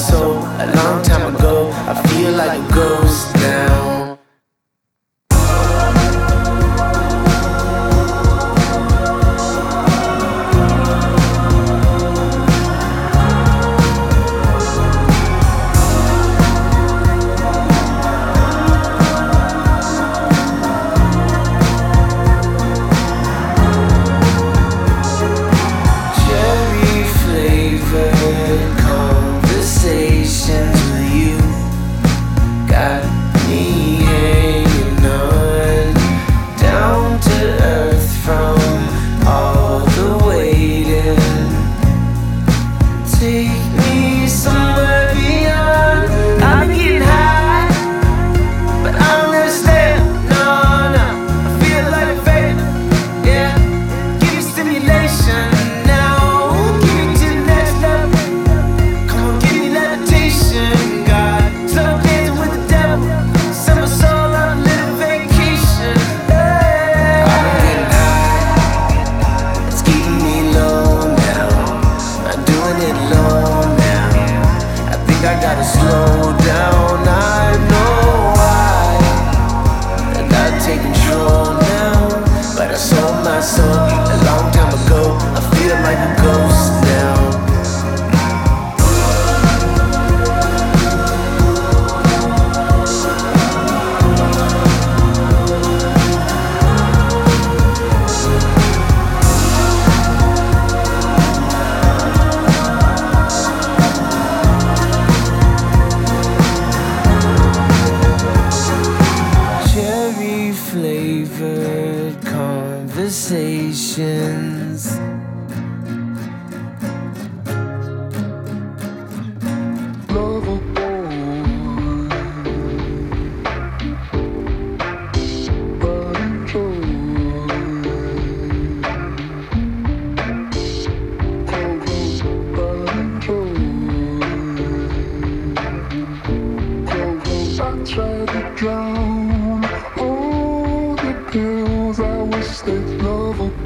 soul a long time ago. I feel like a ghost now. I gotta slow down, I know I gotta take control now. But I sold my soul a long time ago. I feel like a ghost now. Flavored conversations. Lover boy, but enjoy. But enjoy. I tried to drown all the pills I wish they'd love.